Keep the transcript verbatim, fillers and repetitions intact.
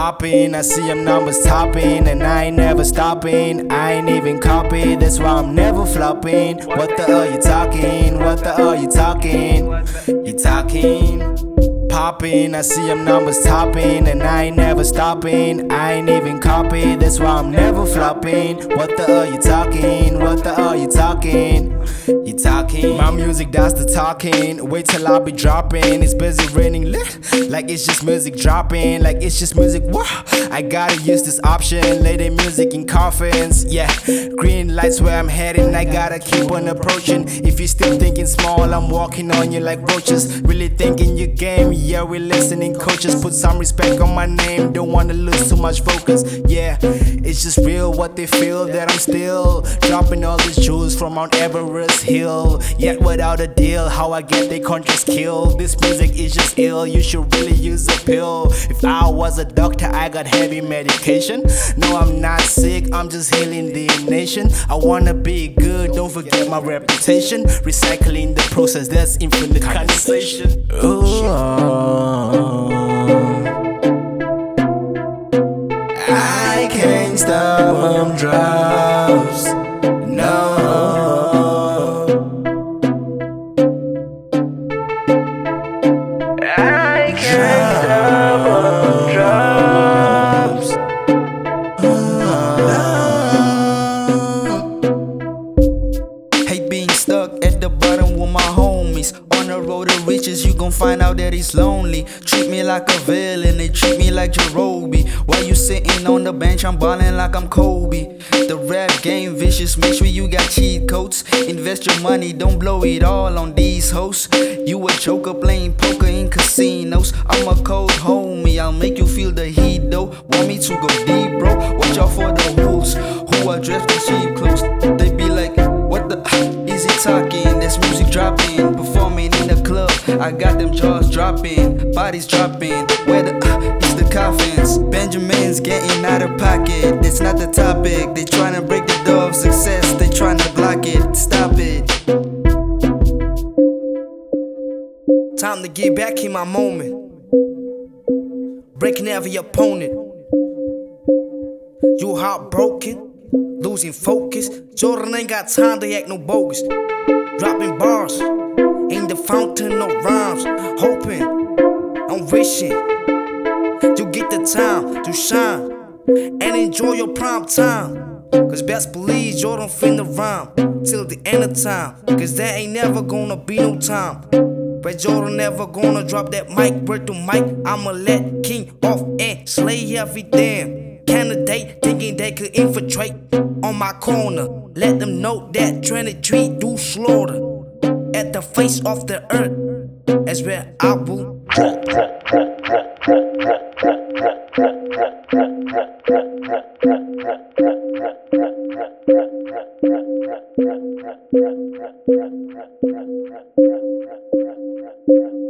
popping. I see them numbers topping, and I ain't never stopping. I ain't even copy, that's why I'm never flopping. What the hell you talking? What the hell you talking? You talking? Popping, I see them numbers topping, and I ain't never stopping. I ain't even copy, that's why I'm never flopping. What the hell you talking? What the hell you talking? You talking? My music does the talking. Wait till I be dropping. It's busy raining lit, like it's just music dropping. Like it's just music. Whoa. I gotta use this option. Lay the music in coffins. Yeah, green lights where I'm heading. I gotta keep on approaching. If you're still thinking small, I'm walking on you like roaches. Really thinking your game. Yeah, we're listening coaches. Put some respect on my name. Don't wanna lose too much focus. Yeah, it's just real what they feel, that I'm still dropping all these jewels from Mount Everest Hill. Yet without a deal, how I get they conscious killed. This music is just ill, you should really use a pill. If I was a doctor, I got heavy medication. No, I'm not sick, I'm just healing the nation. I wanna be good, don't forget my reputation. Recycling the process, that's infinite condensation. Ooh, I can't stop them drops. No, I can't stop them drops. No. Hate being stuck at the bottom with my homies. On the road to riches, you gon' find out that it's lonely. Treat me like a villain, they treat me like Jerobi. While you sitting on the bench, I'm ballin' like I'm Kobe. The rap game vicious, make sure you got cheat codes. Invest your money, don't blow it all on these hoes. You a joker playing poker in casinos. I'm a cold homie, I'll make you feel the heat though. Want me to go deep, bro? Watch out for the wolves who are dressed in cheap clothes. They be like, what the is he talking? There's music dropping, performing in the club. I got them jaws dropping, bodies dropping. Where the uh, is the coffins? Benjamin's getting out of pocket. That's not the topic. They tryna break the door of success. They tryna block it. Stop it. Time to get back in my moment. Breaking every opponent. You heartbroken, losing focus. Jordan ain't got time to act no bogus. Dropping bars in the fountain of rhymes. Hoping, I'm wishing you get the time to shine and enjoy your prime time. Cause best believe Jordan finna rhyme till the end of time. Cause there ain't never gonna be no time but Jordan never gonna drop that mic. Word to mic, I'ma let King off and slay every damn candidate thinking they could infiltrate on my corner. Let them know that twenty-three do slaughter at the face of the earth. That's where I will drop.